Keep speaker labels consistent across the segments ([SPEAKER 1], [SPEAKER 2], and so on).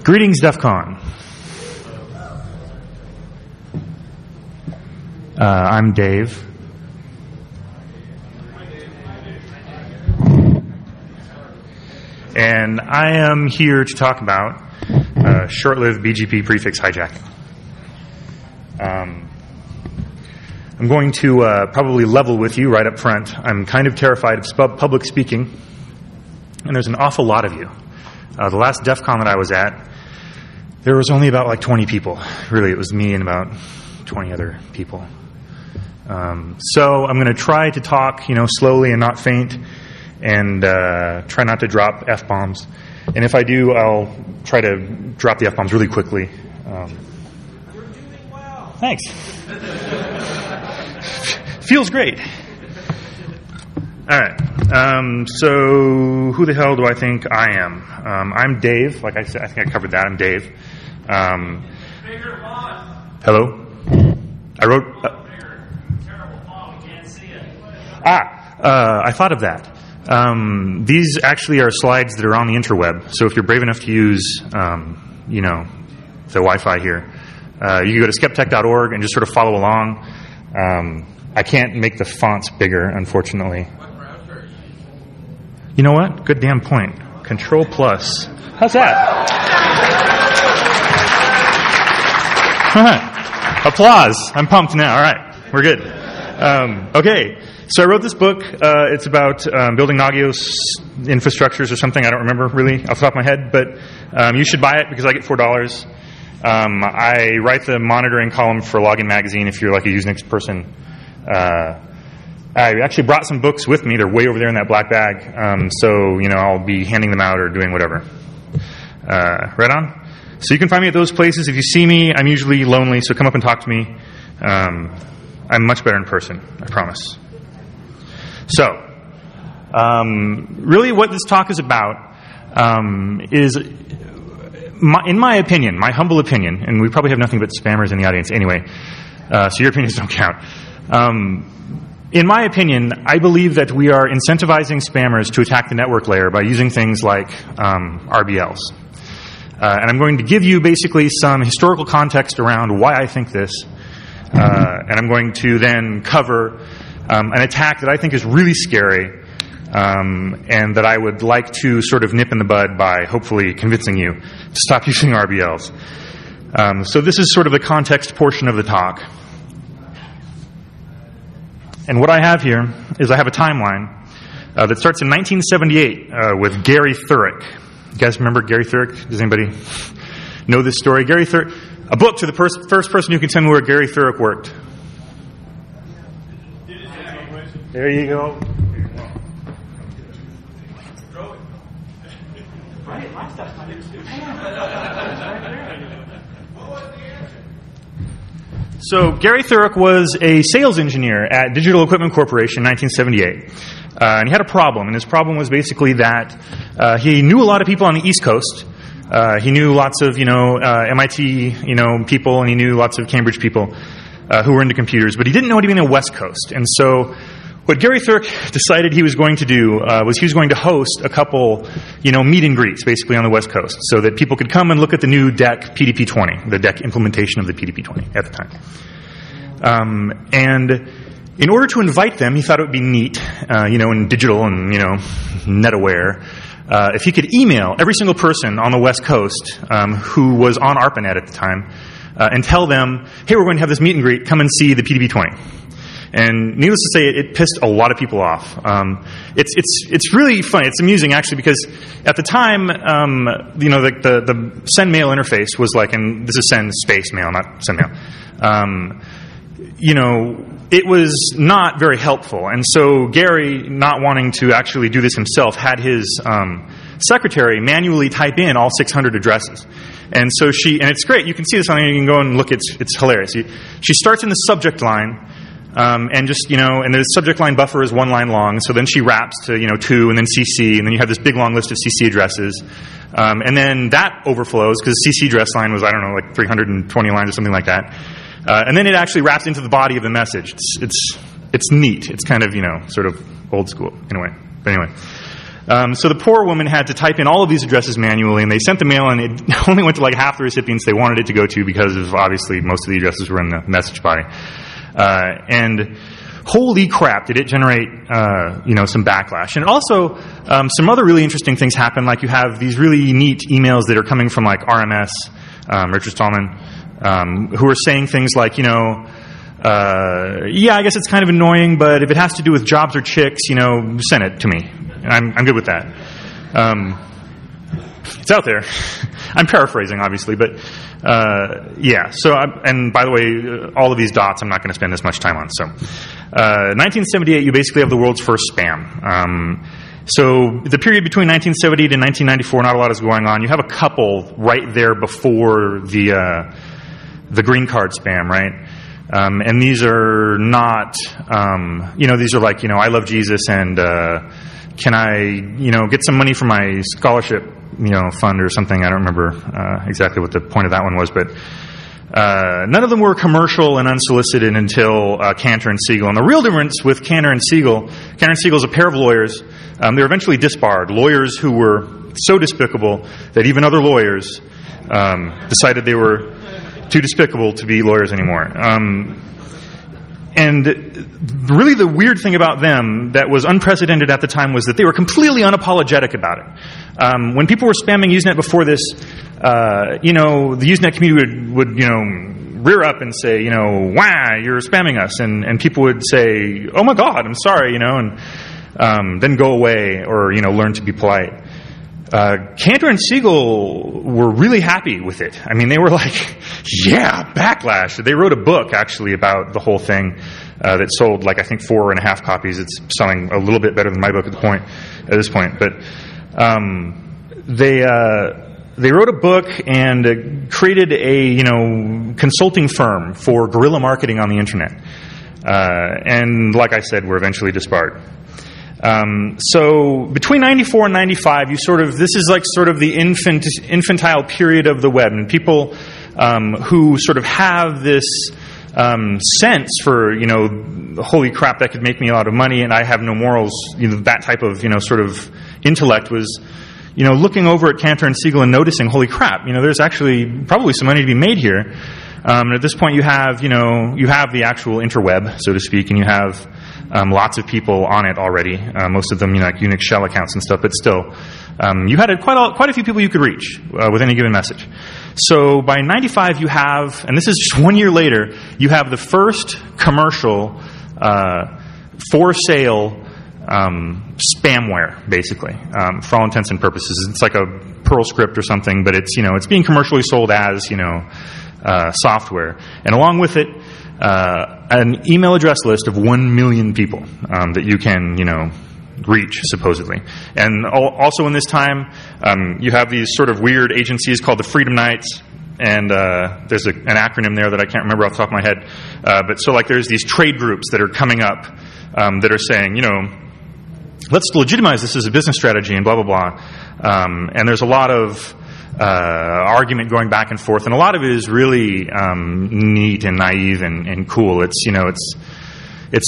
[SPEAKER 1] Greetings, DEF CON. I'm Dave. And I am here to talk about short-lived BGP prefix hijacking. I'm going to probably level with you right up front. I'm kind of terrified of public speaking, and there's an awful lot of you. The last DEF CON that I was at, there was only about 20 people. Really, it was me and about 20 other people. So I'm going to try to talk, slowly and not faint, and try not to drop F-bombs. And if I do, I'll try to drop the F-bombs really quickly.
[SPEAKER 2] You're doing well.
[SPEAKER 1] Thanks. Feels great. All right. So who the hell do I think I am? I'm Dave. Like I said, I think I covered that. I'm Dave.
[SPEAKER 2] Bigger font.
[SPEAKER 1] Hello? I wrote...
[SPEAKER 2] Terrible font. We can't see it.
[SPEAKER 1] I thought of that. These actually are slides that are on the interweb. So if you're brave enough to use, the Wi-Fi here, you can go to skeptech.org and just sort of follow along. I can't make the fonts bigger, unfortunately.
[SPEAKER 2] What browser are you using?
[SPEAKER 1] You know what? Good damn point. Control plus. How's that? Applause. I'm pumped now. All right. We're good. Okay. So I wrote this book. It's about building Nagios infrastructures or something. I don't remember really off the top of my head, but you should buy it because I get $4. I write the monitoring column for Login Magazine if you're like a Usenix person. I actually brought some books with me. They're way over there in that black bag. So, I'll be handing them out or doing whatever. Right on? So you can find me at those places. If you see me, I'm usually lonely, so come up and talk to me. I'm much better in person, I promise. So, really what this talk is about is, in my opinion, my humble opinion, and we probably have nothing but spammers in the audience anyway, so your opinions don't count. In my opinion, I believe that we are incentivizing spammers to attack the network layer by using things like RBLs. And I'm going to give you basically some historical context around why I think this. And I'm going to then cover an attack that I think is really scary and that I would like to sort of nip in the bud by hopefully convincing you to stop using RBLs. So this is sort of the context portion of the talk. And what I have here is I have a timeline that starts in 1978 with Gary Thurek. You guys remember Gary Thurek? Does anybody know this story? Gary Thurek, a book to the first person who can tell me where Gary Thurek worked. There you go. So Gary Thurek was a sales engineer at Digital Equipment Corporation in 1978. And he had a problem, and his problem was basically that he knew a lot of people on the East Coast. He knew lots of, MIT, people, and he knew lots of Cambridge people who were into computers, but he didn't know anybody on the West Coast. And so what Gary Thurek decided he was going to do was he was going to host a couple, meet and greets basically on the West Coast so that people could come and look at the new DEC PDP-20, the DEC implementation of the PDP-20 at the time. And in order to invite them, he thought it would be neat, in digital and, NetAware, if he could email every single person on the West Coast who was on ARPANET at the time and tell them, hey, we're going to have this meet and greet, come and see the PDP-20. And needless to say, it pissed a lot of people off. It's really funny. It's amusing, actually, because at the time, the send mail interface was like, and this is send space mail, not send mail. It was not very helpful. And so Gary, not wanting to actually do this himself, had his secretary manually type in all 600 addresses. And so and it's great. You can see this on there. You can go and look. It's hilarious. She starts in the subject line. And just, and the subject line buffer is 1 line long. So then she wraps to, 2 and then CC. And then you have this big long list of CC addresses. And then that overflows because the CC address line was, 320 lines or something like that. And then it actually wraps into the body of the message. It's neat. It's kind of, sort of old school. Anyway. So the poor woman had to type in all of these addresses manually, and they sent the mail, and it only went to like half the recipients they wanted it to go to because of obviously most of the addresses were in the message body. And holy crap, did it generate some backlash. And also some other really interesting things happen, like you have these really neat emails that are coming from like RMS, Richard Stallman, who are saying things like, I guess it's kind of annoying, but if it has to do with jobs or chicks, send it to me. I'm good with that. It's out there. I'm paraphrasing, obviously, but So, and by the way, all of these dots I'm not going to spend this much time on. So, 1978, you basically have the world's first spam. So the period between 1970 to 1994, not a lot is going on. You have a couple right there before the green card spam, right? And these are not, these are like, I love Jesus and can I, get some money for my scholarship, fund or something. I don't remember exactly what the point of that one was, but none of them were commercial and unsolicited until Cantor and Siegel. And the real difference with Cantor and Siegel is a pair of lawyers. They were eventually disbarred. Lawyers who were so despicable that even other lawyers decided they were too despicable to be lawyers anymore. And really the weird thing about them that was unprecedented at the time was that they were completely unapologetic about it. When people were spamming Usenet before this, the Usenet community would rear up and say, wow, you're spamming us. And people would say, oh my God, I'm sorry, and then go away or, learn to be polite. Cantor and Siegel were really happy with it. I mean, they were like, yeah, backlash. They wrote a book, actually, about the whole thing that sold, I think 4.5 copies. It's selling a little bit better than my book at this point. But they wrote a book and created a, consulting firm for guerrilla marketing on the Internet. And like I said, were eventually disbarred. So between 94 and 95, this is like sort of the infantile period of the web, and people who sort of have this sense for, holy crap, that could make me a lot of money, and I have no morals, that type of, sort of intellect was, looking over at Cantor and Siegel and noticing, holy crap, there's actually probably some money to be made here. And at this point, you have the actual interweb, so to speak, and you have lots of people on it already. Most of them, like Unix shell accounts and stuff. But still, you had quite a few people you could reach with any given message. So by 95, you have, and this is just 1 year later, you have the first commercial for sale spamware, basically, for all intents and purposes. It's like a Perl script or something, but it's being commercially sold as software, and along with it, an email address list of 1 million people that you can, reach, supposedly. And also in this time, you have these sort of weird agencies called the Freedom Knights, and there's an acronym there that I can't remember off the top of my head. But so there's these trade groups that are coming up that are saying, let's legitimize this as a business strategy and blah, blah, blah. And there's a lot of argument going back and forth, and a lot of it is really neat and naive and cool. It's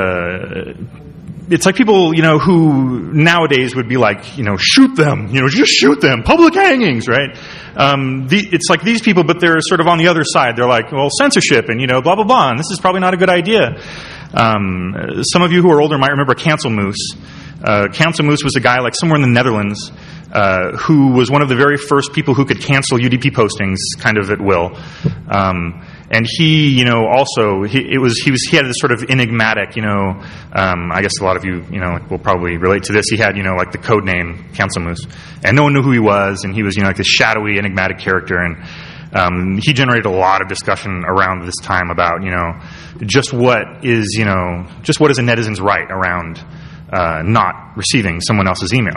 [SPEAKER 1] like people who nowadays would be like shoot them, just shoot them, public hangings, right? It's like these people, but they're sort of on the other side. They're like, well, censorship and blah blah blah, and this is probably not a good idea. Some of you who are older might remember Cancel Moose. Cancel Moose was a guy somewhere in the Netherlands who was one of the very first people who could cancel UDP postings kind of at will. And he, also, he had this sort of enigmatic, I guess a lot of you, will probably relate to this. He had, the code name Cancel Moose, and no one knew who he was, and he was, this shadowy, enigmatic character, and he generated a lot of discussion around this time about, just what is a netizen's right around not receiving someone else's email.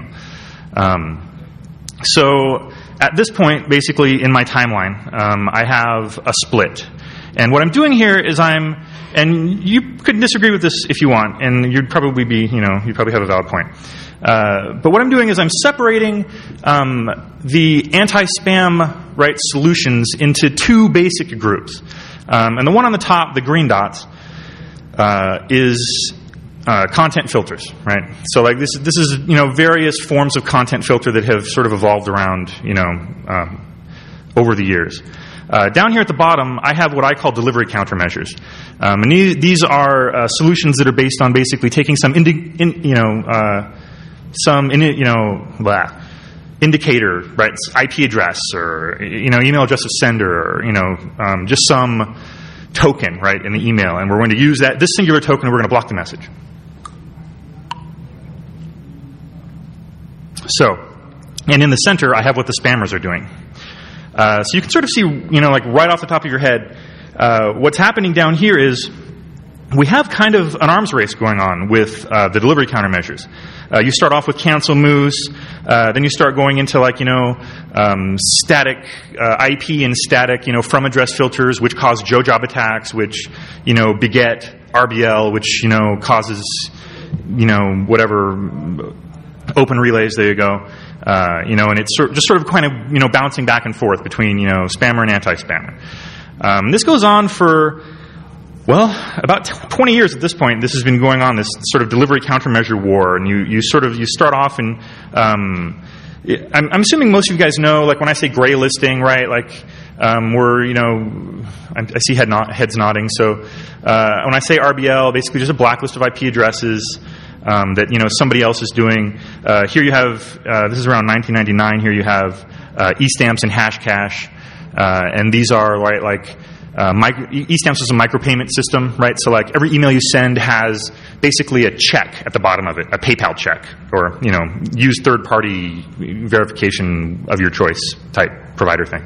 [SPEAKER 1] So at this point, basically in my timeline, I have a split. And what I'm doing here is and you could disagree with this if you want, and you'd probably you'd probably have a valid point. But what I'm doing is I'm separating the anti-spam solutions into two basic groups. And the one on the top, the green dots, is content filters, right? So like this is various forms of content filter that have sort of evolved around over the years. Down here at the bottom, I have what I call delivery countermeasures, and these are solutions that are based on basically taking some indicator, right? IP address or email address of sender, or just some token, right, in the email, and we're going to use this singular token, and we're going to block the message. So, and in the center, I have what the spammers are doing. So you can sort of see, like right off the top of your head, what's happening down here is we have kind of an arms race going on with the delivery countermeasures. You start off with cancel moose, then you start going into like static IP and static from address filters, which cause job attacks, which beget RBL, which causes whatever open relays. There you go. And it's just sort of kind of bouncing back and forth between spammer and anti-spammer. This goes on for about 20 years at this point. This has been going on, this sort of delivery countermeasure war, and you start off and I'm assuming most of you guys know, like when I say gray listing, right? Like I see heads nodding. So when I say RBL, basically just a blacklist of IP addresses that somebody else is doing. Here you have this is around 1999. Here you have eStamps and Hashcash, and these are like eStamps is a micropayment system, right? So like every email you send has basically a check at the bottom of it, a PayPal check, or use third-party verification of your choice type provider thing.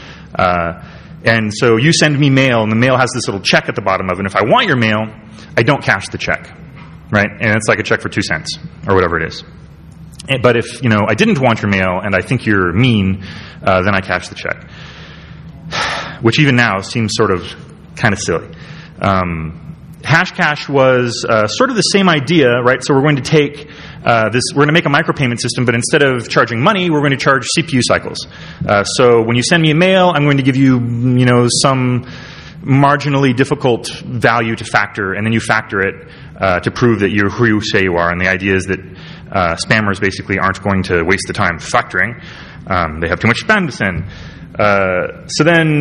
[SPEAKER 1] And so you send me mail, and the mail has this little check at the bottom of it. And if I want your mail, I don't cash the check, right? And it's like a check for 2 cents or whatever it is. But if I didn't want your mail and I think you're mean, then I cash the check. Which even now seems sort of kind of silly. Hashcash was sort of the same idea, right? So we're going to take we're going to make a micropayment system, but instead of charging money, we're going to charge CPU cycles. So when you send me a mail, I'm going to give you, some marginally difficult value to factor, and then you factor it to prove that you're who you say you are. And the idea is that spammers basically aren't going to waste the time factoring. They have too much spam to send. So then,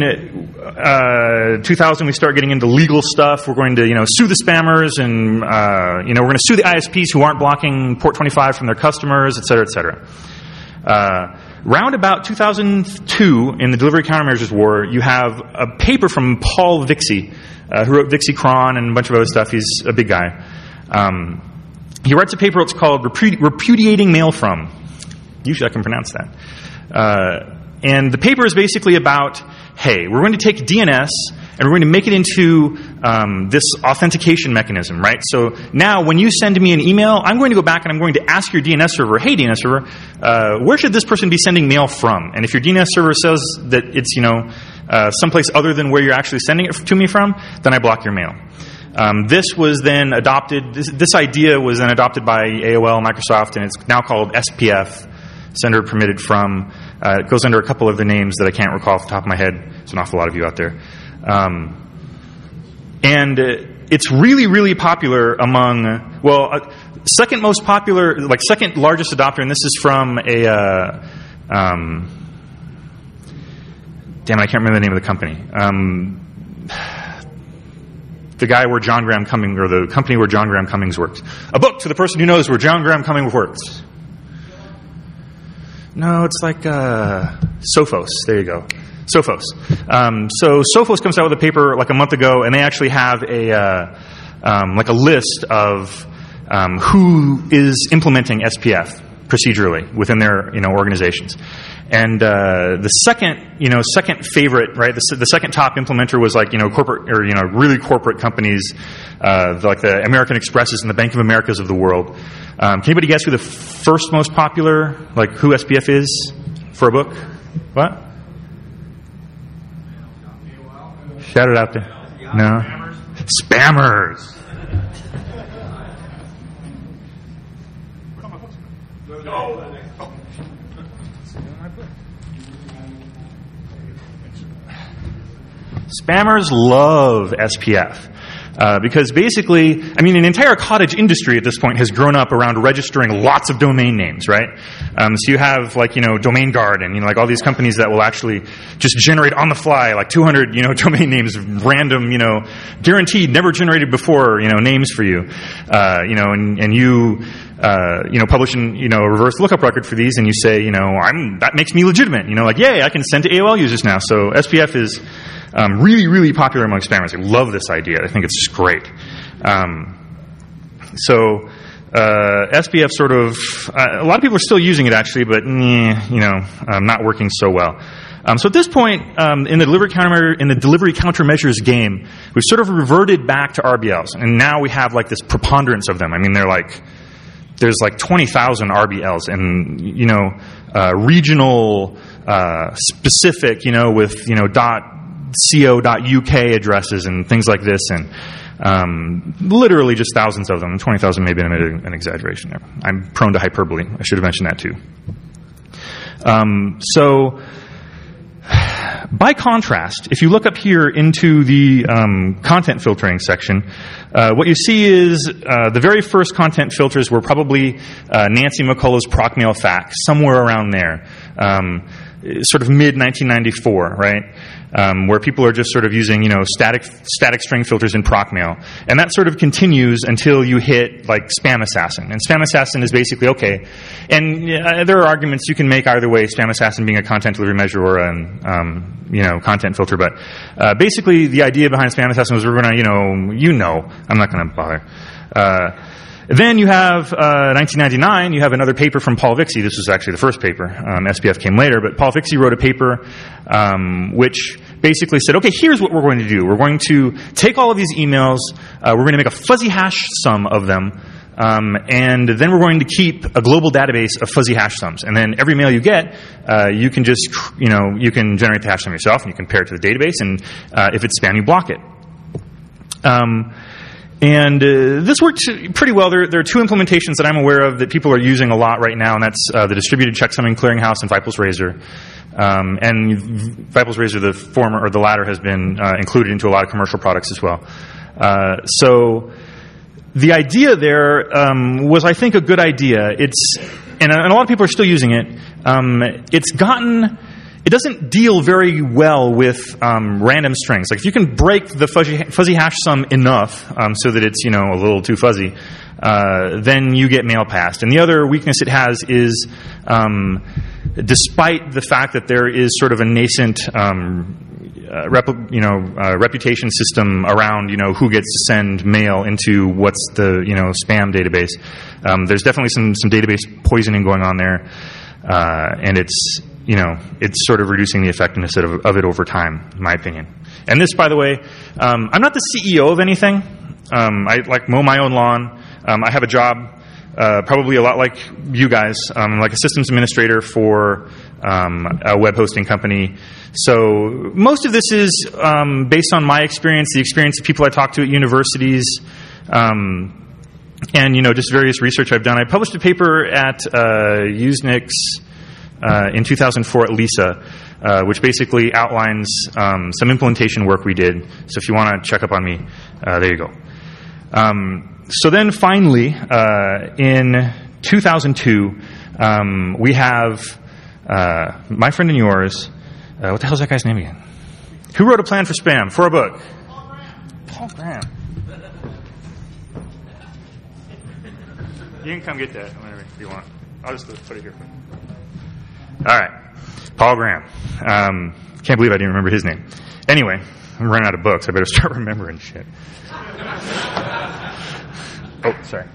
[SPEAKER 1] 2000, we start getting into legal stuff. We're going to, sue the spammers, and we're going to sue the ISPs who aren't blocking port 25 from their customers, et cetera, et cetera. Round about 2002, in the delivery countermeasures war, you have a paper from Paul Vixie, who wrote VixieCron and a bunch of other stuff. He's a big guy. He writes a paper. It's called "Repudiating Mail From." Usually, I can pronounce that. And the paper is basically about, hey, we're going to take DNS and we're going to make it into this authentication mechanism, right? So now when you send me an email, I'm going to go back and I'm going to ask your DNS server, hey, DNS server, where should this person be sending mail from? And if your DNS server says that it's, someplace other than where you're actually sending it to me from, then I block your mail. This was then adopted, this idea was then adopted by AOL, Microsoft, and it's now called SPF, Sender Permitted From. It goes under a couple of the names that I can't recall off the top of my head. There's an awful lot of you out there. And it's really, really popular among, second most popular, like second largest adopter, and this is from a, damn it, I can't remember the name of the company. The guy where John Graham Cummings, or the company where John Graham Cummings works. A book to the person who knows where John Graham Cummings works. No, it's like Sophos. There you go. Sophos. So Sophos comes out with a paper like a month ago, and they actually have a like a list of who is implementing SPF procedurally within their organizations. And the second favorite, right? The second top implementer was like corporate or really corporate companies, like the American Expresses and the Bank of Americas of the world. Can anybody guess who the first most popular, like who SPF is for a book? What? Shout it out there. No. Spammers. Spammers love SPF. Because basically, I mean, an entire cottage industry at this point has grown up around registering lots of domain names, right? So you have like, Domain Guard and, like all these companies that will actually just generate on the fly like 200, domain names, random, guaranteed, never generated before, names for you. And you publish a reverse lookup record for these, and you say, that makes me legitimate. Like, yay, I can send to AOL users now. So SPF is really, really popular among spammers. I love this idea. I think it's just great. SPF sort of, a lot of people are still using it actually, but not working so well. So at this point, in the delivery countermeasures game, we've sort of reverted back to RBLs, and now we have like this preponderance of them. I mean, there's like 20,000 RBLs, and regional, specific, with .co.uk addresses and things like this, and literally just thousands of them. 20,000 may be an exaggeration there. I'm prone to hyperbole. I should have mentioned that too. By contrast, if you look up here into the content filtering section, what you see is the very first content filters were probably Nancy McCullough's Procmail fax, somewhere around there, sort of mid-1994, right? Where people are just sort of using, static string filters in Procmail. And that sort of continues until you hit, like, Spam Assassin. And Spam Assassin is basically, okay. And there are arguments you can make either way, Spam Assassin being a content delivery measure or a, content filter. But basically, the idea behind Spam Assassin was we're going to, I'm not going to bother. Then you have 1999, you have another paper from Paul Vixie. This was actually the first paper. SPF came later, but Paul Vixie wrote a paper which basically said, okay, here's what we're going to do. We're going to take all of these emails, we're going to make a fuzzy hash sum of them, and then we're going to keep a global database of fuzzy hash sums. And then every mail you get, you can just, you can generate the hash sum yourself, and you can pair it to the database, and if it's spam, you block it. This worked pretty well. There are two implementations that I'm aware of that people are using a lot right now, and that's the Distributed Checksumming Clearinghouse and Vipul's Razor. And Vipul's Razor, the former or the latter, has been included into a lot of commercial products as well. So the idea there was, I think, a good idea. And a lot of people are still using it. It doesn't deal very well with random strings. Like if you can break the fuzzy hash sum enough so that it's a little too fuzzy, then you get mail passed. And the other weakness it has is, despite the fact that there is sort of a nascent reputation system around who gets to send mail into what's the spam database, there's definitely some database poisoning going on there, and it's sort of reducing the effectiveness of it over time, in my opinion. And this, by the way, I'm not the CEO of anything. I mow my own lawn. I have a job, probably a lot like you guys. I'm like a systems administrator for a web hosting company. So most of this is based on my experience, the experience of people I talk to at universities, and just various research I've done. I published a paper at Usenix in 2004 at LISA, which basically outlines some implementation work we did. So if you want to check up on me, there you go. So then finally, in 2002, we have my friend and yours. What the hell's that guy's name again? Who wrote a plan for spam for a book? Paul Graham. You can come get that whenever you want. I'll just put it here for you. All right, Paul Graham. Can't believe I didn't remember his name. Anyway, I'm running out of books. I better start remembering shit. Oh, sorry.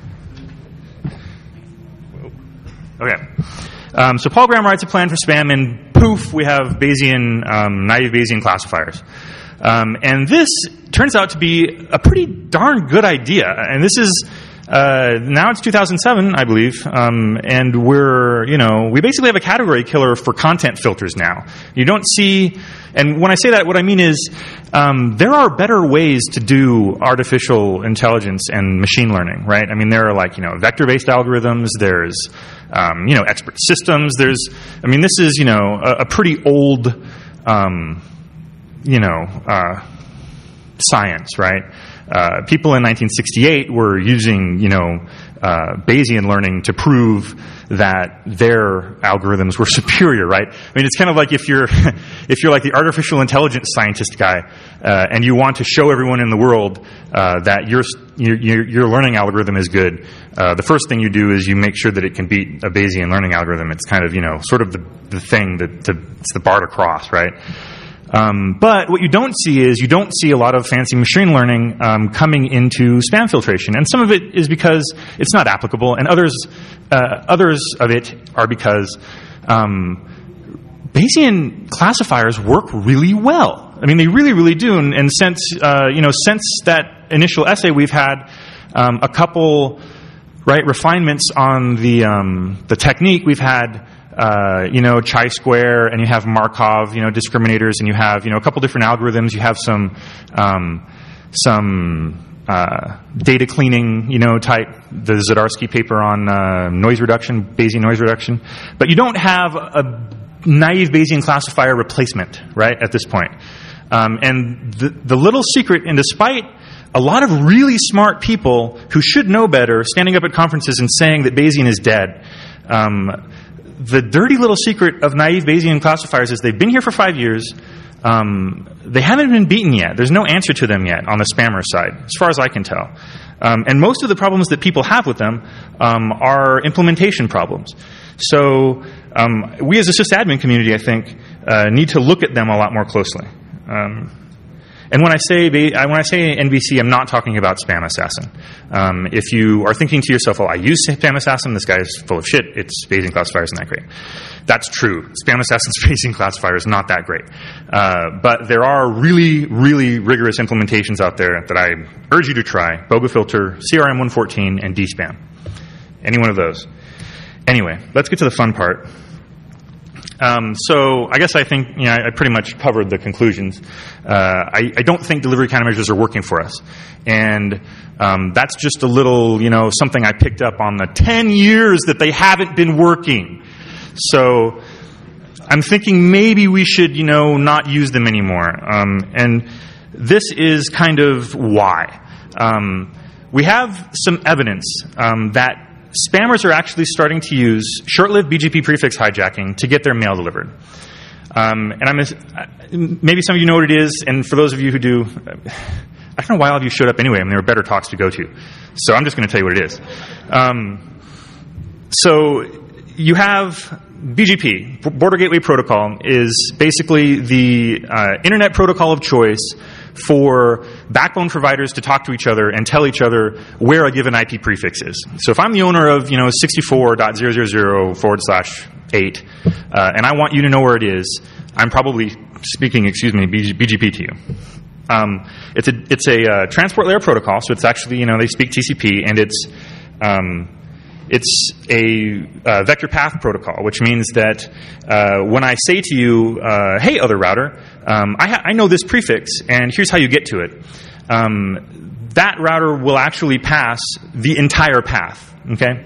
[SPEAKER 1] Okay. So Paul Graham writes a plan for spam, and poof, we have Bayesian, naive Bayesian classifiers. And this turns out to be a pretty darn good idea. And this is now it's 2007, I believe, and we basically have a category killer for content filters now. You don't see, and when I say that, what I mean is there are better ways to do artificial intelligence and machine learning, right? I mean, there are vector-based algorithms. There's expert systems. This is a pretty old science, right? People in 1968 were using, Bayesian learning to prove that their algorithms were superior, right? I mean, it's kind of like if you're like the artificial intelligence scientist guy, and you want to show everyone in the world that your learning algorithm is good. The first thing you do is you make sure that it can beat a Bayesian learning algorithm. It's kind of sort of the thing it's the bar to cross, right? But what you don't see is you don't see a lot of fancy machine learning coming into spam filtration, and some of it is because it's not applicable, and others of it are because Bayesian classifiers work really well. I mean, they really, really do. And since that initial essay, we've had a couple refinements on the technique. We've had chi-square, and you have Markov, discriminators, and you have, a couple different algorithms. You have some data cleaning, type, the Zdarsky paper on noise reduction, Bayesian noise reduction. But you don't have a naive Bayesian classifier replacement, right, at this point. And the little secret, and despite a lot of really smart people who should know better standing up at conferences and saying that Bayesian is dead, the dirty little secret of naive Bayesian classifiers is they've been here for 5 years. They haven't been beaten yet. There's no answer to them yet on the spammer side, as far as I can tell. And most of the problems that people have with them are implementation problems. So we as a sysadmin community, I think, need to look at them a lot more closely. And when I say NBC, I'm not talking about Spam Assassin. If you are thinking to yourself, "Well, I use Spam Assassin. This guy's full of shit. Its Bayesian classifier isn't that great." That's true. Spam Assassin's Bayesian classifier is not that great. But there are really, really rigorous implementations out there that I urge you to try: BogaFilter, CRM114, and DSpam. Any one of those. Anyway, let's get to the fun part. So I guess I think I pretty much covered the conclusions. I don't think delivery countermeasures are working for us, and that's just a little something I picked up on the 10 years that they haven't been working. So I'm thinking maybe we should not use them anymore, and this is kind of why. We have some evidence that spammers are actually starting to use short-lived BGP prefix hijacking to get their mail delivered. And maybe some of you know what it is, and for those of you who do, I don't know why all of you showed up anyway. I mean, there were better talks to go to. So I'm just going to tell you what it is. So you have BGP, Border Gateway Protocol, is basically the internet protocol of choice for backbone providers to talk to each other and tell each other where a given IP prefix is. So if I'm the owner of 64.000/8, and I want you to know where it is, I'm probably speaking, BGP to you. It's a transport layer protocol, so it's actually they speak TCP, and it's a vector path protocol, which means that when I say to you, "Hey, other router, I know this prefix, and here's how you get to it," that router will actually pass the entire path. Okay,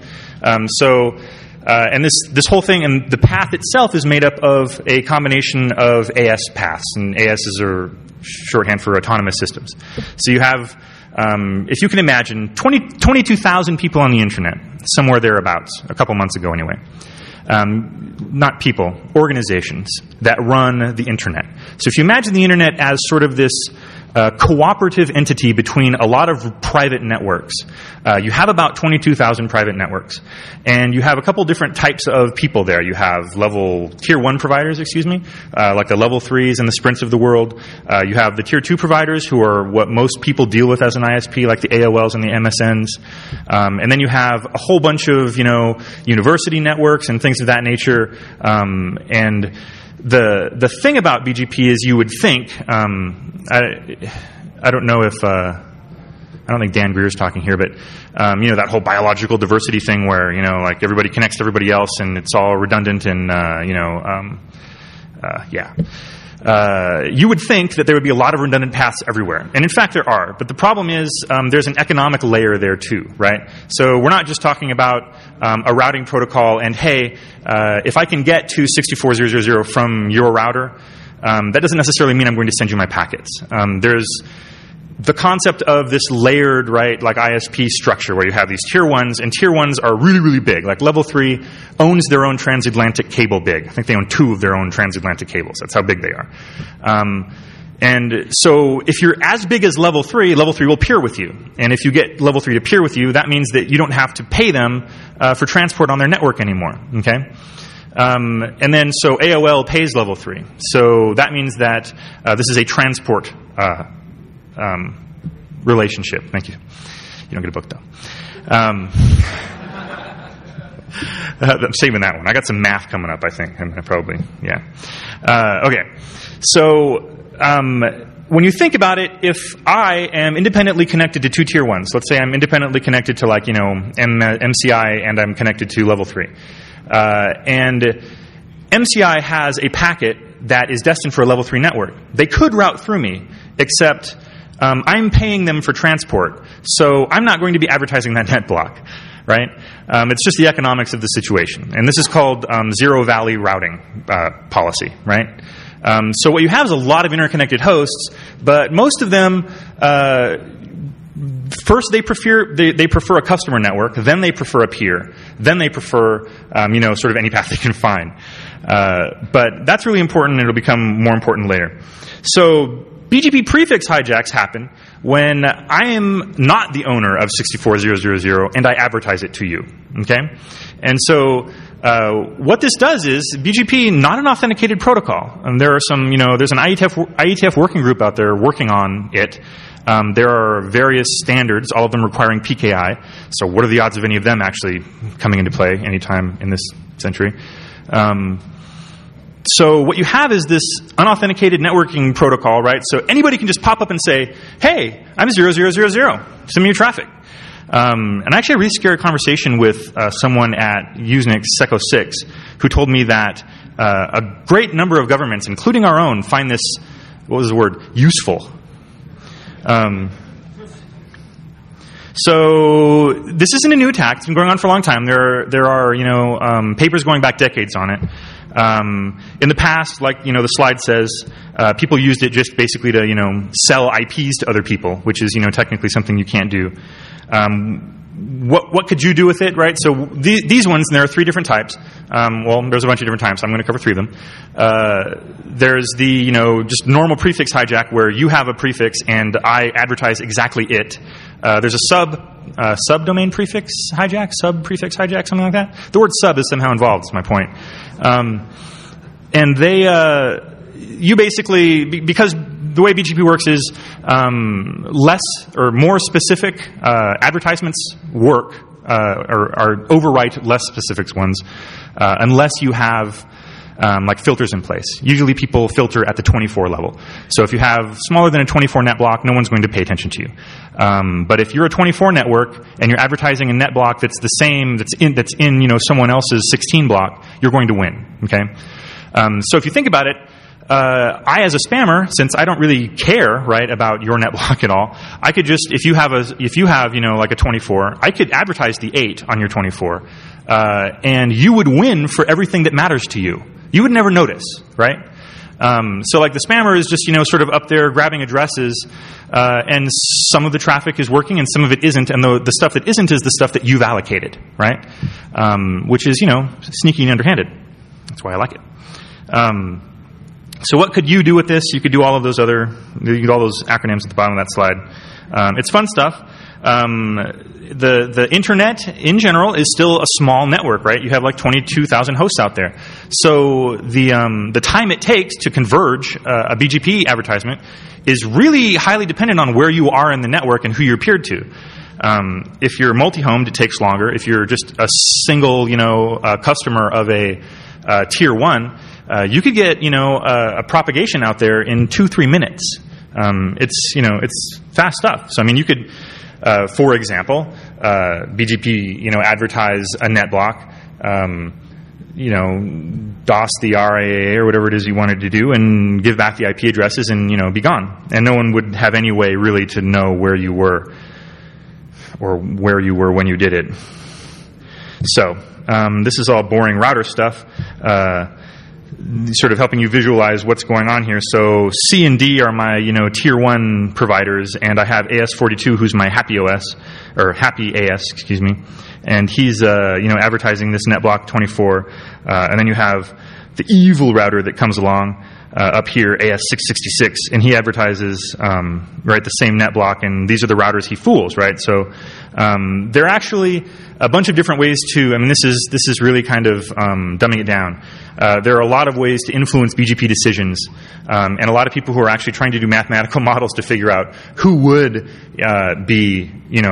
[SPEAKER 1] and this whole thing, and the path itself is made up of a combination of AS paths, and AS are shorthand for autonomous systems. So you have, if you can imagine, 22,000 people on the internet, somewhere thereabouts, a couple months ago anyway. Not people, organizations that run the internet. So if you imagine the internet as sort of this cooperative entity between a lot of private networks, you have about 22,000 private networks, and you have a couple different types of people there. You have tier 1 providers, like the level 3s and the Sprints of the world. You have the tier 2 providers, who are what most people deal with as an ISP, like the AOLs and the MSNs. And then you have a whole bunch of university networks and things of that nature. And the thing about BGP is, you would think, I don't know if I don't think Dan Greer's talking here, but that whole biological diversity thing where like everybody connects to everybody else and it's all redundant and you would think that there would be a lot of redundant paths everywhere, and in fact there are. But the problem is there's an economic layer there too, right? So we're not just talking about a routing protocol and hey, if I can get to 64.0.0.0 from your router, that doesn't necessarily mean I'm going to send you my packets. the concept of this layered, right, like ISP structure where you have these tier 1s, and tier 1s are really, really big. Like level 3 owns their own transatlantic cable big. I think they own 2 of their own transatlantic cables. That's how big they are. And so if you're as big as level 3 will peer with you. And if you get level 3 to peer with you, that means that you don't have to pay them for transport on their network anymore, okay? And then so AOL pays level 3. So that means that this is a transport relationship. Thank you. You don't get a book, though. I'm saving that one. I got some math coming up, I think. Probably, yeah. Okay. So when you think about it, if I am independently connected to 2 tier 1s, let's say I'm independently connected to like, MCI and I'm connected to level 3. And MCI has a packet that is destined for a level 3 network. They could route through me, except I'm paying them for transport, so I'm not going to be advertising that net block, right? It's just the economics of the situation. And this is called zero valley routing policy, right? So what you have is a lot of interconnected hosts, but most of them, first they prefer a customer network, then they prefer a peer, then they prefer, sort of any path they can find. But that's really important, and it'll become more important later. So BGP prefix hijacks happen when I am not the owner of 64000 and I advertise it to you, okay? And so what this does is BGP, not an authenticated protocol. And there are some, there's an IETF working group out there working on it. There are various standards, all of them requiring PKI. So what are the odds of any of them actually coming into play anytime in this century? So what you have is this unauthenticated networking protocol, right? So anybody can just pop up and say, hey, I'm 0000, send me your traffic. And I actually had a really scary conversation with someone at Usenix Seco 6 who told me that a great number of governments, including our own, find this, what was the word, useful. So this isn't a new attack. It's been going on for a long time. There are papers going back decades on it. In the past, like the slide says, people used it just basically to sell IPs to other people, which is technically something you can't do. What could you do with it, right? So these ones, and there are 3 different types. There's a bunch of different types. I'm going to cover 3 of them. There's the just normal prefix hijack where you have a prefix and I advertise exactly it. There's a subdomain prefix hijack, sub-prefix hijack, something like that. The word sub is somehow involved, is my point. And you basically, because the way BGP works is less or more specific advertisements work or overwrite less specific ones unless you have like filters in place. Usually people filter at the 24 level. So if you have smaller than a 24 net block, no one's going to pay attention to you. But if you're a 24 network and you're advertising a net block that's the same, that's in someone else's 16 block, you're going to win. Okay. So if you think about it, I, as a spammer, since I don't really care, right, about your net block at all, I could just, if you have like a 24, I could advertise the 8 on your 24, and you would win for everything that matters to you. You would never notice, right? So like the spammer is just, sort of up there grabbing addresses, and some of the traffic is working and some of it isn't, and the stuff that isn't is the stuff that you've allocated, right? Which is, sneaky and underhanded. That's why I like it. So what could you do with this? You could do all those acronyms at the bottom of that slide. It's fun stuff. The internet in general is still a small network, right? You have like 22,000 hosts out there. So the time it takes to converge a BGP advertisement is really highly dependent on where you are in the network and who you're peered to. If you're multi-homed, it takes longer. If you're just a single, customer of a tier 1, you could get, a propagation out there in 2-3 minutes. It's fast stuff. So, I mean, you could, for example, BGP, advertise a net block, DOS the RIAA or whatever it is you wanted to do and give back the IP addresses and, be gone. And no one would have any way really to know where you were or where you were when you did it. So, this is all boring router stuff. sort of helping you visualize what's going on here. So C and D are my, tier 1 providers, and I have AS42, who's my Happy AS, excuse me, and he's, advertising this NetBlock 24, and then you have the evil router that comes along, up here, AS666, and he advertises, the same NetBlock, and these are the routers he fools, right? So, there are actually a bunch of different ways this is really kind of, dumbing it down. There are a lot of ways to influence BGP decisions, and a lot of people who are actually trying to do mathematical models to figure out who would, be,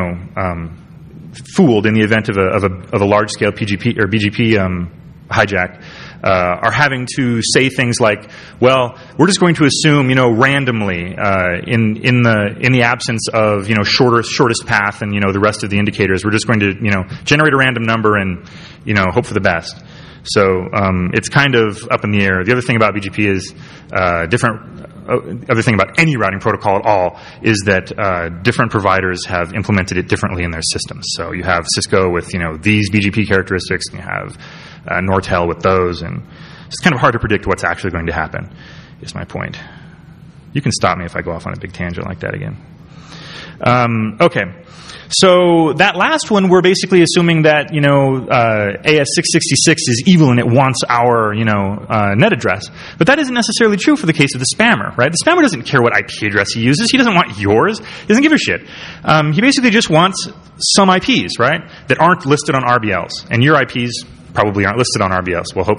[SPEAKER 1] fooled in the event of a large-scale PGP or BGP, hijack. Are having to say things like, well, we're just going to assume, randomly, in the absence of, shortest path and, the rest of the indicators, we're just going to, generate a random number and, hope for the best. So, it's kind of up in the air. The other thing about BGP is, other thing about any routing protocol at all is that, different providers have implemented it differently in their systems. So you have Cisco with, these BGP characteristics, and you have, Nortel with those, and it's kind of hard to predict what's actually going to happen, is my point. You can stop me if I go off on a big tangent like that again. Okay. So that last one, we're basically assuming that, AS666 is evil and it wants our, net address. But that isn't necessarily true for the case of the spammer, right? The spammer doesn't care what IP address he uses. He doesn't want yours. He doesn't give a shit. He basically just wants some IPs, right, that aren't listed on RBLs. And your IPs probably aren't listed on RBLs. Well,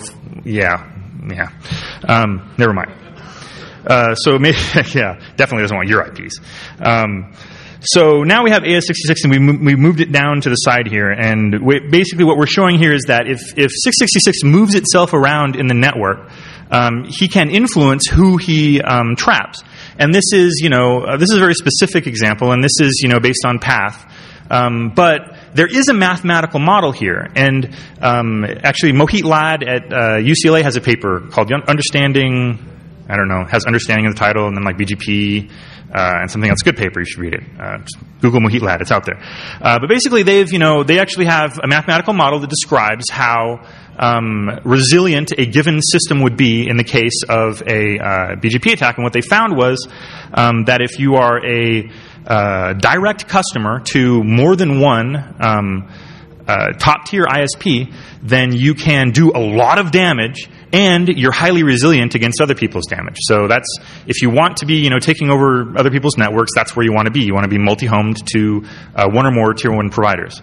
[SPEAKER 1] never mind. So maybe, definitely doesn't want your IPs. So now we have AS66, and we moved it down to the side here. And basically what we're showing here is that if 666 moves itself around in the network, he can influence who he traps. And this is, this is a very specific example, and this is, based on path. But there is a mathematical model here, and actually Mohit Lad at UCLA has a paper called Understanding, has Understanding in the title, and then like BGP, and something else. Good paper, you should read it. Just Google Mohit Lad, it's out there. But basically they actually have a mathematical model that describes how resilient a given system would be in the case of a BGP attack. And what they found was that if you are a direct customer to more than one top-tier ISP, then you can do a lot of damage, and you're highly resilient against other people's damage. So that's, if you want to be, taking over other people's networks, that's where you want to be. You want to be multi-homed to one or more tier 1 providers.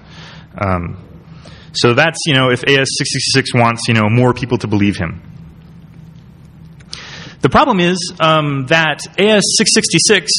[SPEAKER 1] So that's, if AS666 wants, more people to believe him. The problem is that AS666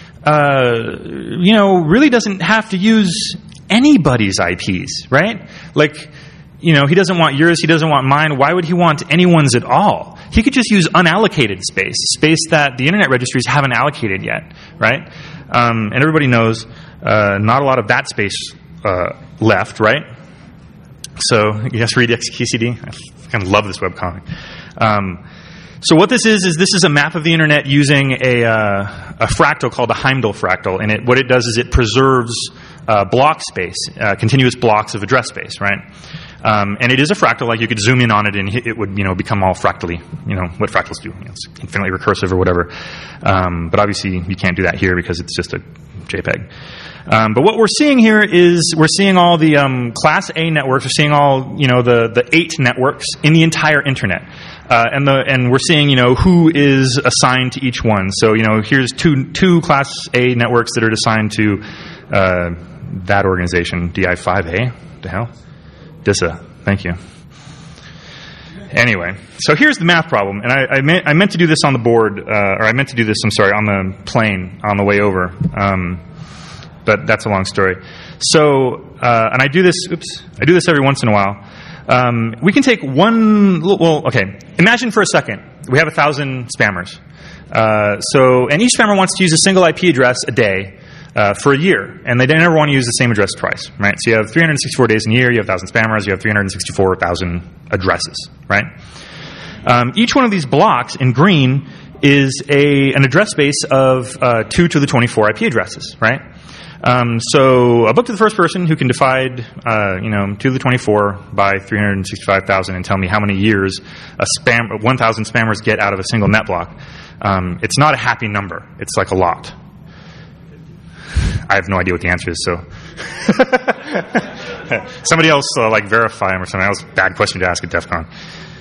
[SPEAKER 1] really doesn't have to use anybody's IPs, right? Like, he doesn't want yours, he doesn't want mine. Why would he want anyone's at all? He could just use unallocated space that the internet registries haven't allocated yet, right? And everybody knows not a lot of that space left, right? So, yes, read XKCD. I kind of love this webcomic. So what this is this is a map of the internet using a fractal called a Heimdall fractal. And what it does is it preserves block space, continuous blocks of address space, right? And it is a fractal, like you could zoom in on it and it would, become all fractally, what fractals do. It's infinitely recursive or whatever. But obviously you can't do that here because it's just a JPEG. But what we're seeing here is we're seeing all the Class A networks. We're seeing all, the 8 networks in the entire internet. And we're seeing, who is assigned to each one. So, here's two Class A networks that are assigned to that organization, DI5A. What the hell? DISA. Thank you. Anyway, so here's the math problem. And I meant to do this on the board, or I meant to do this, on the plane on the way over. But that's a long story. So, and I do this every once in a while. We can take imagine for a second, we have 1,000 spammers. And each spammer wants to use a single IP address a day for a year, and they never want to use the same address twice, right? So you have 364 days in a year, you have 1,000 spammers, you have 364,000 addresses, right? Each one of these blocks in green is an address space of 2 to the 24 IP addresses, right? So a book to the first person who can divide, 2 to the 24 by 365,000 and tell me how many years 1,000 spammers get out of a single net block. It's not a happy number. It's like a lot. I have no idea what the answer is, so somebody else verify them or something. That was a bad question to ask at DEF CON.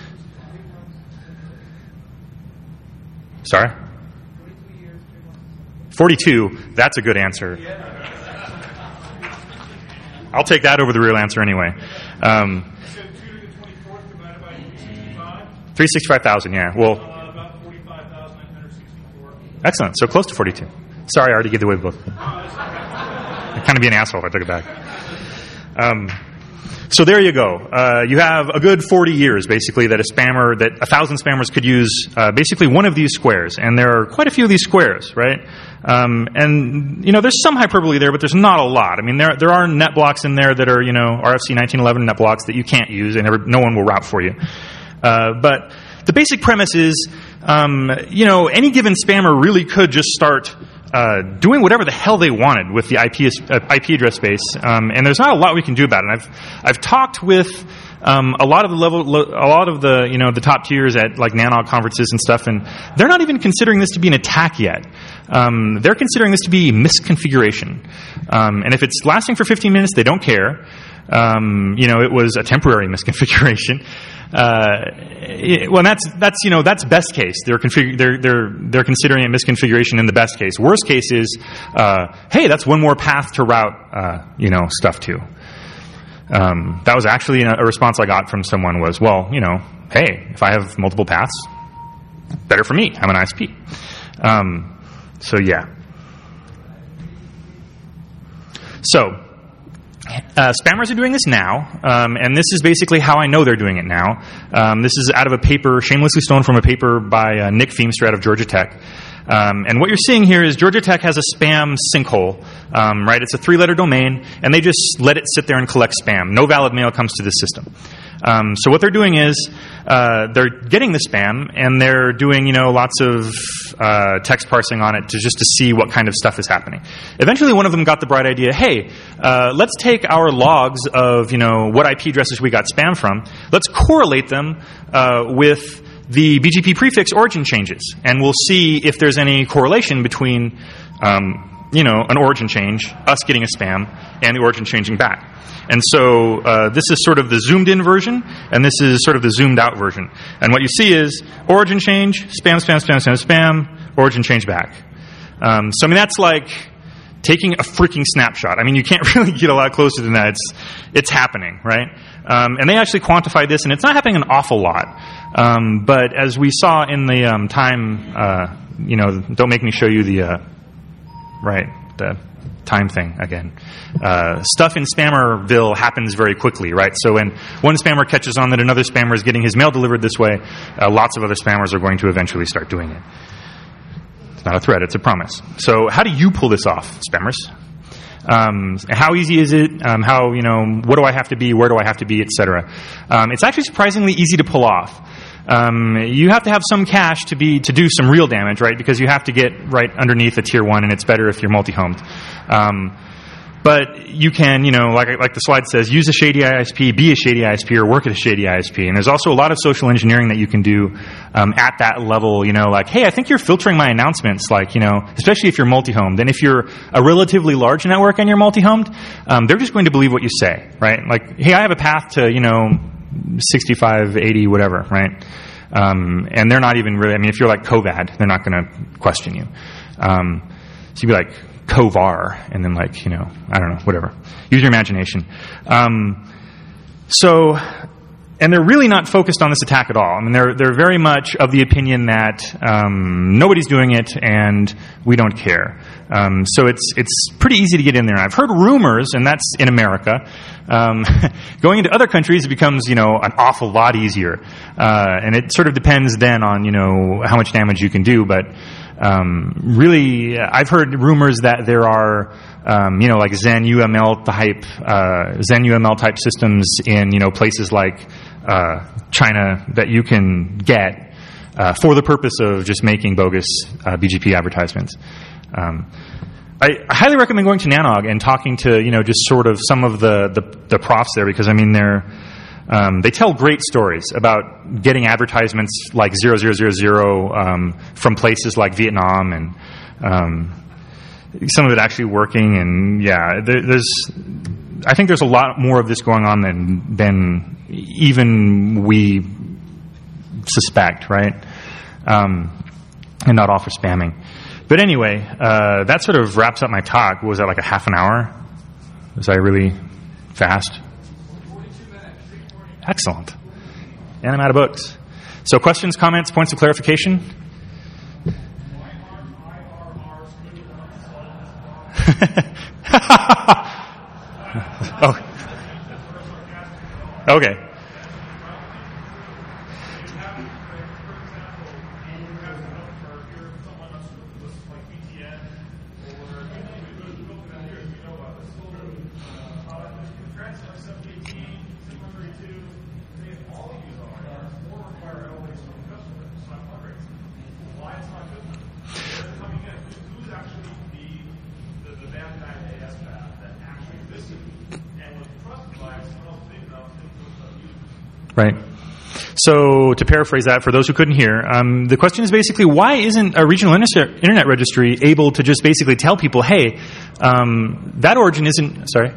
[SPEAKER 1] Sorry? 42. That's a good answer. I'll take that over the real answer anyway. 365,000, yeah. Well,
[SPEAKER 2] about 45,964.
[SPEAKER 1] Excellent. So close to 42. Sorry, I already gave away the book. I'd kind of be an asshole if I took it back. So there you go. You have a good 40 years, basically, that 1,000 spammers could use basically one of these squares. And there are quite a few of these squares, right? And, there's some hyperbole there, but there's not a lot. I mean, there are net blocks in there that are, RFC 1911 net blocks that you can't use, and no one will route for you. But the basic premise is, any given spammer really could just start doing whatever the hell they wanted with the IP address space, and there's not a lot we can do about it. I've talked with a lot of the top tiers at like Nanog conferences and stuff, and they're not even considering this to be an attack yet. They're considering this to be misconfiguration, and if it's lasting for 15 minutes, they don't care. It was a temporary misconfiguration. Well, that's best case. They're considering it misconfiguration in the best case. Worst case is, hey, that's one more path to route, stuff to. That was actually a response I got from someone was, well, hey, if I have multiple paths, better for me. I'm an ISP. So yeah. So. Spammers are doing this now, and this is basically how I know they're doing it now. This is out of a paper, shamelessly stolen from a paper by Nick Feemster out of Georgia Tech. And what you're seeing here is Georgia Tech has a spam sinkhole, right? It's a 3-letter domain, and they just let it sit there and collect spam. No valid mail comes to this system. So what they're doing is they're getting the spam, and they're doing lots of text parsing on it to see what kind of stuff is happening. Eventually, one of them got the bright idea: hey, let's take our logs of what IP addresses we got spam from. Let's correlate them with the BGP prefix origin changes, and we'll see if there's any correlation between an origin change, us getting a spam, and the origin changing back. And so this is sort of the zoomed-in version, and this is sort of the zoomed-out version. And what you see is origin change, spam, spam, spam, spam, spam, origin change back. So, that's like taking a freaking snapshot. You can't really get a lot closer than that. It's happening, right? And they actually quantified this, and it's not happening an awful lot. But as we saw in the time, don't make me show you the time thing again. Stuff in Spammerville happens very quickly, right? So when one spammer catches on that another spammer is getting his mail delivered this way, lots of other spammers are going to eventually start doing it. It's not a threat, it's a promise. So how do you pull this off, spammers? How easy is it? What do I have to be? Where do I have to be? Etc. It's actually surprisingly easy to pull off. You have to have some cache to do some real damage, right? Because you have to get right underneath a tier 1, and it's better if you're multi-homed. But you can, like the slide says, use a shady ISP, be a shady ISP, or work at a shady ISP. And there's also a lot of social engineering that you can do at that level. Like, hey, I think you're filtering my announcements, especially if you're multi-homed. And if you're a relatively large network and you're multi-homed, they're just going to believe what you say, right? Like, hey, I have a path to 65, 80, whatever, right? And they're not even really, if you're like Covad, they're not going to question you. So you'd be like Covar, and then I don't know, whatever. Use your imagination. And they're really not focused on this attack at all. They're very much of the opinion that nobody's doing it and we don't care. So it's pretty easy to get in there. I've heard rumors, and that's in America. Going into other countries, it becomes an awful lot easier, and it sort of depends then on how much damage you can do. But really, I've heard rumors that there are like Zen UML type systems in places like China that you can get for the purpose of just making bogus BGP advertisements. I highly recommend going to Nanog and talking to, just sort of some of the profs there, because, I mean, they tell great stories about getting advertisements like 0000 from places like Vietnam, and some of it actually working. And yeah, I think there's a lot more of this going on than even we suspect, right? And not all for spamming. But anyway, that sort of wraps up my talk. Was that like a half an hour? Was I really fast?
[SPEAKER 2] 42 minutes.
[SPEAKER 1] Excellent. And I'm out of books. So questions, comments, points of clarification? Oh. Okay. Right. So to paraphrase that, for those who couldn't hear, the question is basically, why isn't a regional internet registry able to just basically tell people, hey, that origin isn't... Sorry?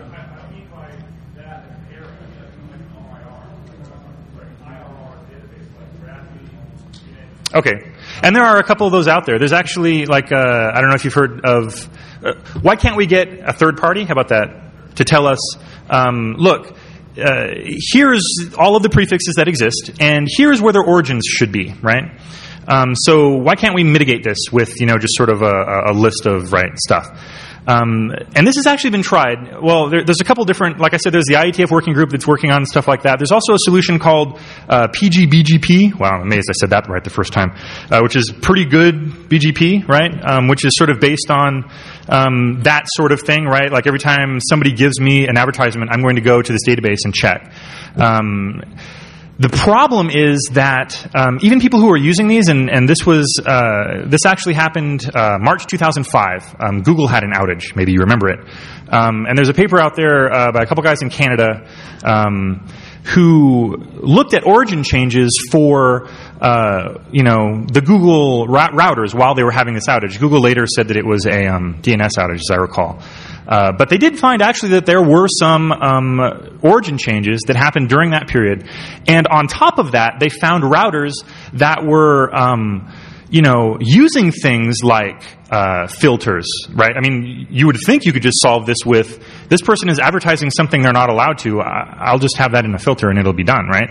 [SPEAKER 1] Okay. And there are a couple of those out there. There's actually, like, I don't know if you've heard of... why can't we get a third party? How about that? To tell us, look... here's all of the prefixes that exist, and here's where their origins should be, right? So why can't we mitigate this with, just sort of a list of, stuff? And this has actually been tried. Well, there's a couple different, like I said, there's the IETF working group that's working on stuff like that. There's also a solution called PGBGP. Wow, I'm amazed I said that right the first time. Which is pretty good BGP, right? Which is sort of based on that sort of thing, right? Like every time somebody gives me an advertisement, I'm going to go to this database and check. The problem is that even people who are using these, and this actually happened March 2005. Google had an outage. Maybe you remember it. And there's a paper out there by a couple guys in Canada who looked at origin changes for the Google routers while they were having this outage. Google later said that it was a DNS outage, as I recall. But they did find actually that there were some origin changes that happened during that period. And on top of that, they found routers that were, using things like filters, right? I mean, you would think you could just solve this with, this person is advertising something they're not allowed to. I'll just have that in a filter and it'll be done, right?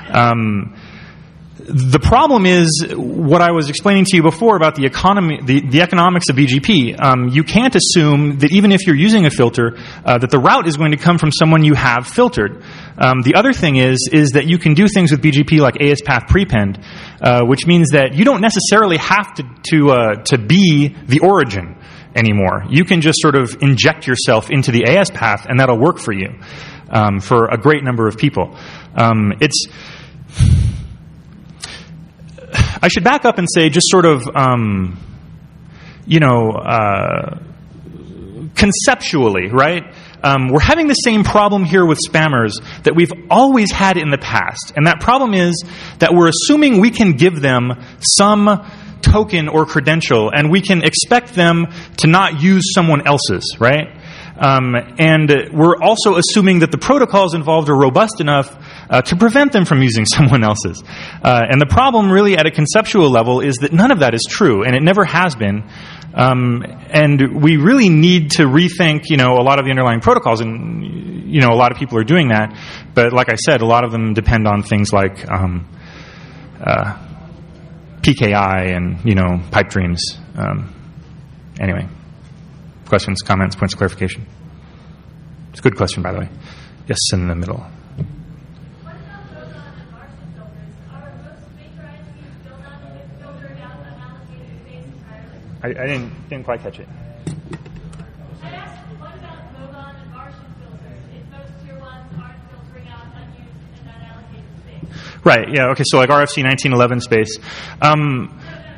[SPEAKER 1] The problem is what I was explaining to you before about the economy, the economics of BGP. You can't assume that even if you're using a filter, that the route is going to come from someone you have filtered. The other thing is that you can do things with BGP like ASPath prepend, which means that you don't necessarily have to be the origin anymore. You can just sort of inject yourself into the ASPath, and that'll work for you for a great number of people. I should back up and say, just sort of, conceptually, right? We're having the same problem here with spammers that we've always had in the past. And that problem is that we're assuming we can give them some token or credential, and we can expect them to not use someone else's, right? And we're also assuming that the protocols involved are robust enough to prevent them from using someone else's. And the problem really at a conceptual level is that none of that is true, and it never has been. And we really need to rethink, a lot of the underlying protocols, and, a lot of people are doing that. But like I said, a lot of them depend on things like PKI and, pipe dreams. Anyway. Questions, comments, points of clarification? It's a good question, by the way. Yes, in the middle.
[SPEAKER 3] What about Mogon and Martian filters? Are most maker ICs built on with filtering out unallocated space entirely?
[SPEAKER 1] I didn't quite catch it.
[SPEAKER 3] I asked, what about Mogon and Martian filters if most tier 1s aren't filtering out unused and unallocated space?
[SPEAKER 1] Right, yeah, okay, so like RFC 1911 space.
[SPEAKER 3] No, just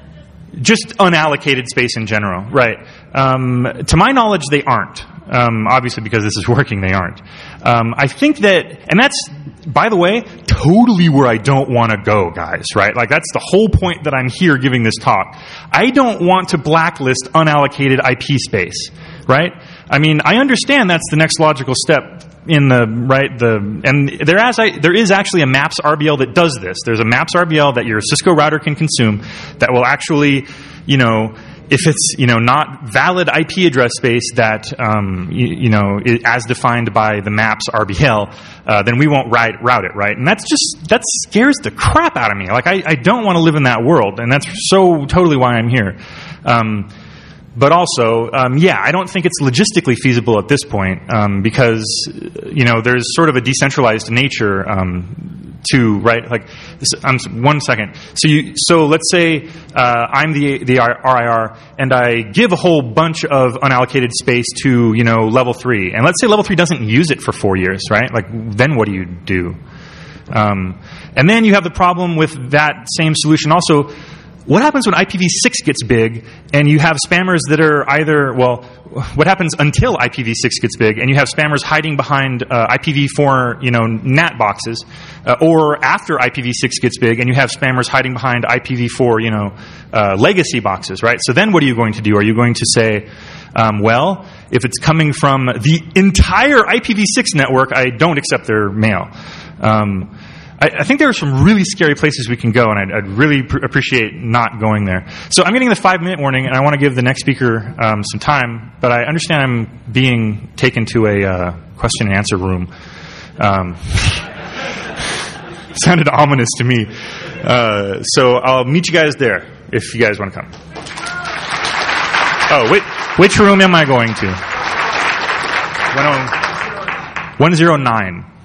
[SPEAKER 1] Just unallocated space in general, right? To my knowledge, they aren't. Obviously, because this is working, they aren't. I think that, and that's, by the way, totally where I don't want to go, guys, right? Like, that's the whole point that I'm here giving this talk. I don't want to blacklist unallocated IP space, right? I mean, I understand that's the next logical step in the, right, and there is actually a MAPS RBL that does this. There's a MAPS RBL that your Cisco router can consume that will actually, if it's, not valid IP address space that, as defined by the MAPS RBL, then we won't route it, right? And that scares the crap out of me. Like, I don't want to live in that world, and that's so totally why I'm here. But also, I don't think it's logistically feasible at this point, because, there's sort of a decentralized nature, right? Like, one second. So let's say, I'm the RIR, and I give a whole bunch of unallocated space to, level 3. And let's say level 3 doesn't use it for 4 years, right? Like, then what do you do? And then you have the problem with that same solution also. What happens when IPv6 gets big and you have spammers that are either, what happens until IPv6 gets big and you have spammers hiding behind IPv4, NAT boxes, or after IPv6 gets big and you have spammers hiding behind IPv4, legacy boxes, right? So then what are you going to do? Are you going to say, if it's coming from the entire IPv6 network, I don't accept their mail? I think there are some really scary places we can go, and I'd really appreciate not going there. So I'm getting the 5-minute warning, and I want to give the next speaker some time, but I understand I'm being taken to a question and answer room. Sounded ominous to me. So I'll meet you guys there if you guys want to come. Oh, which room am I going to? 109.